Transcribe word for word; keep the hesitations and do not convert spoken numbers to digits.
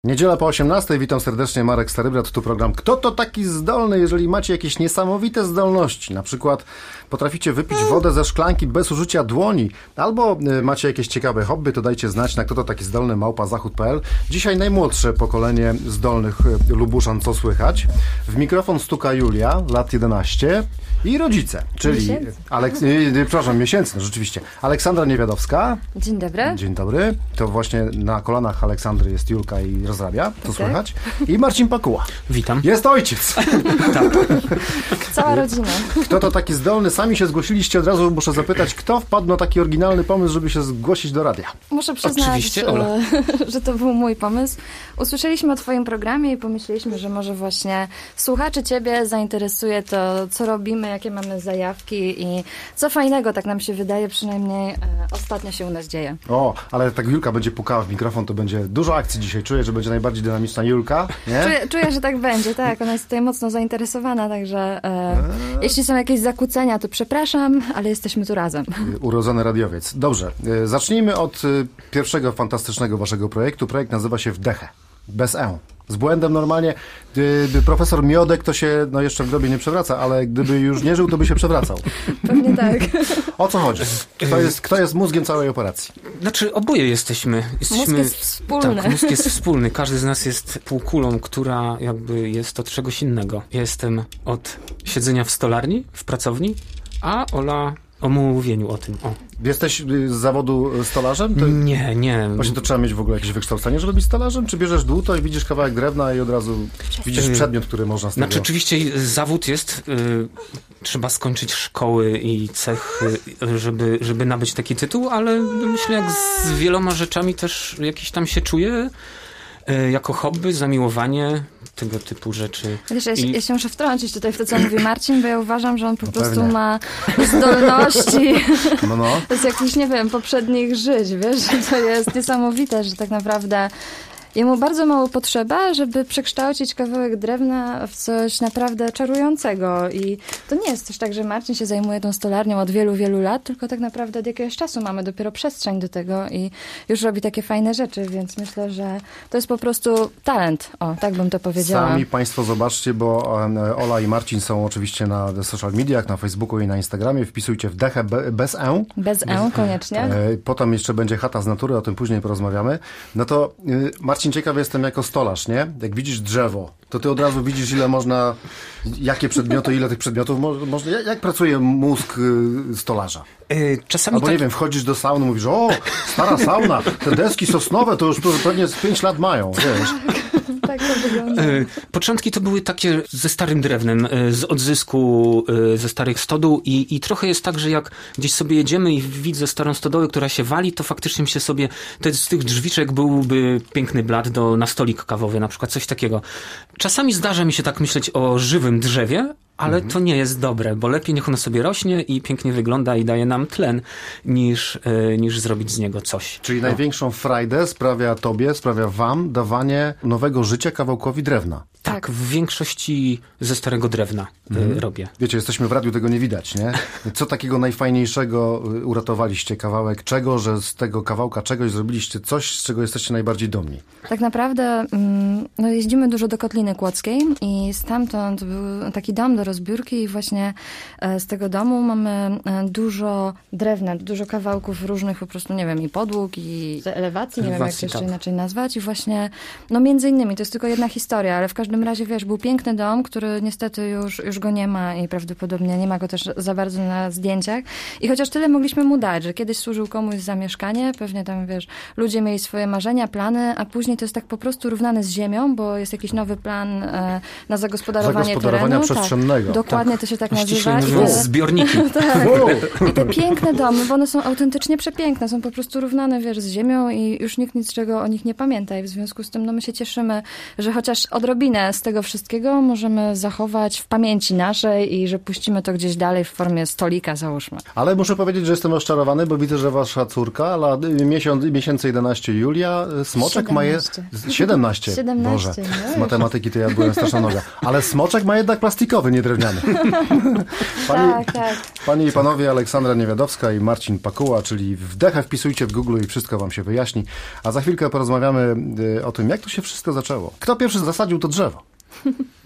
Niedziela po osiemnastej, witam serdecznie, Marek Starybrat, tu program Kto to taki zdolny? Jeżeli macie jakieś niesamowite zdolności, na przykład potraficie wypić wodę ze szklanki bez użycia dłoni, albo macie jakieś ciekawe hobby, to dajcie znać na Kto to taki zdolny, małpa zachód kropka p l. Dzisiaj najmłodsze pokolenie zdolnych Lubuszan, co słychać. W mikrofon stuka Julia, lat jedenaście i rodzice, czyli Aleks... przepraszam, miesięcy, no rzeczywiście. Aleksandra Niewiadowska. Dzień dobry. Dzień dobry. To właśnie na kolanach Aleksandry jest Julka i rozrabia, to okay. Słychać. I Marcin Pakuła. Witam. Jest ojciec. Tak. Cała rodzina. Kto to taki zdolny? Sami się zgłosiliście, od razu muszę zapytać, kto wpadł na taki oryginalny pomysł, żeby się zgłosić do radia? Muszę przyznać, Oczywiście, Ola. że to był mój pomysł. Usłyszeliśmy o twoim programie i pomyśleliśmy, że może właśnie słuchaczy ciebie zainteresuje to, co robimy, jakie mamy zajawki i co fajnego, tak nam się wydaje, przynajmniej e, ostatnio się u nas dzieje. O, ale tak Julka będzie pukała w mikrofon, to będzie dużo akcji dzisiaj. Czuję, że będzie najbardziej dynamiczna Julka, nie? Czuję, czuję że tak będzie, tak. Ona jest tutaj mocno zainteresowana, także e, eee. jeśli są jakieś zakłócenia, to przepraszam, ale jesteśmy tu razem. Urodzony radiowiec. Dobrze, zacznijmy od pierwszego fantastycznego waszego projektu. Projekt nazywa się Wdechę. Bez E. Z błędem normalnie. Gdyby profesor Miodek to się no jeszcze w grobie nie przewraca, ale gdyby już nie żył, to by się przewracał. Pewnie tak. O co chodzi? Kto jest, kto jest mózgiem całej operacji? Znaczy oboje jesteśmy. jesteśmy mózg jest wspólny. Tak, mózg jest wspólny. Każdy z nas jest półkulą, która jakby jest od czegoś innego. Ja jestem od siedzenia w stolarni, w pracowni, a Ola o mówieniu o tym. O. Jesteś z zawodu stolarzem? To... Nie, nie. Właśnie to trzeba mieć w ogóle jakieś wykształcenie, żeby być stolarzem? Czy bierzesz dłuto i widzisz kawałek drewna i od razu widzisz przedmiot, który można z tego... Znaczy oczywiście zawód jest, y, trzeba skończyć szkoły i cech, y, żeby, żeby nabyć taki tytuł, ale myślę, jak z wieloma rzeczami też jakiś tam się czuję. Jako hobby, zamiłowanie, tego typu rzeczy. Wiesz, ja, I... ja się muszę wtrącić tutaj w to, co mówi Marcin, bo ja uważam, że on po no prostu pewnie. ma zdolności no, no. z jakichś, nie wiem, poprzednich żyć, wiesz, to jest niesamowite, że tak naprawdę jemu bardzo mało potrzeba, żeby przekształcić kawałek drewna w coś naprawdę czarującego. I to nie jest też tak, że Marcin się zajmuje tą stolarnią od wielu, wielu lat, tylko tak naprawdę od jakiegoś czasu mamy dopiero przestrzeń do tego i już robi takie fajne rzeczy, więc myślę, że to jest po prostu talent. O, tak bym to powiedziała. Sami państwo zobaczcie, bo Ola i Marcin są oczywiście na social mediach, na Facebooku i na Instagramie. Wpisujcie Wdechę bez E. Bez E, koniecznie. Potem jeszcze będzie chata z natury, o tym później porozmawiamy. No to Marcin, ciekaw jestem jako stolarz, nie? Jak widzisz drzewo, to ty od razu widzisz, ile można, jakie przedmioty, ile tych przedmiotów można, jak, jak pracuje mózg stolarza? Czasami Albo tak... nie wiem, wchodzisz do sauny, mówisz, o, stara sauna, te deski sosnowe to już pewnie z pięć lat mają, wiesz? Tak to wygląda. Początki to były takie ze starym drewnem, z odzysku, ze starych stodół i, i trochę jest tak, że jak gdzieś sobie jedziemy i widzę starą stodołę, która się wali, to faktycznie się sobie, to z tych drzwiczek byłby piękny blat do, na stolik kawowy, na przykład coś takiego. Czasami zdarza mi się tak myśleć o żywym drzewie, ale mhm. to nie jest dobre, bo lepiej niech ono sobie rośnie i pięknie wygląda i daje nam tlen, niż, yy, niż zrobić z niego coś. Czyli no. największą frajdę sprawia tobie, sprawia wam dawanie nowego życia kawałkowi drewna. Tak, tak, w większości ze starego drewna mhm. robię. Wiecie, jesteśmy w radiu, tego nie widać, nie? Co takiego najfajniejszego uratowaliście? Kawałek czego, że z tego kawałka czegoś zrobiliście coś, z czego jesteście najbardziej dumni? Tak naprawdę no, jeździmy dużo do Kotliny Kłodzkiej i stamtąd był taki dom do rozbiórki i właśnie z tego domu mamy dużo drewna, dużo kawałków różnych po prostu, nie wiem, i podłóg, i elewacji, nie wiem jak to jeszcze tak. inaczej nazwać i właśnie, no między innymi, to jest tylko jedna historia, ale w każdym W każdym razie, wiesz, był piękny dom, który niestety już, już go nie ma i prawdopodobnie nie ma go też za bardzo na zdjęciach. I chociaż tyle mogliśmy mu dać, że kiedyś służył komuś za mieszkanie, pewnie tam, wiesz, ludzie mieli swoje marzenia, plany, a później to jest tak po prostu równane z ziemią, bo jest jakiś nowy plan e, na zagospodarowanie, zagospodarowania terenu. przestrzennego. Tak, dokładnie tak. To się tak nazywa. I te, zbiorniki. tak. I te piękne domy, bo one są autentycznie przepiękne, są po prostu równane, wiesz, z ziemią i już nikt nic czego o nich nie pamięta i w związku z tym, no my się cieszymy, że chociaż odrobinę wspomnienie z tego wszystkiego możemy zachować w pamięci naszej i że puścimy to gdzieś dalej w formie stolika, załóżmy. Ale muszę powiedzieć, że jestem rozczarowany, bo widzę, że wasza córka, la, miesiąc, miesięcy jedenaście, Julia, smoczek ma je... siedemnaście. siedemnaście. Boże, No z matematyki to ja byłem straszna noga. Ale smoczek ma jednak plastikowy, nie drewniany. Pani, tak, tak. Panie i panowie, Aleksandra Niewiadowska i Marcin Pakuła, czyli wdechę wpisujcie w Google i wszystko wam się wyjaśni. A za chwilkę porozmawiamy o tym, jak to się wszystko zaczęło. Kto pierwszy zasadził to drzewo?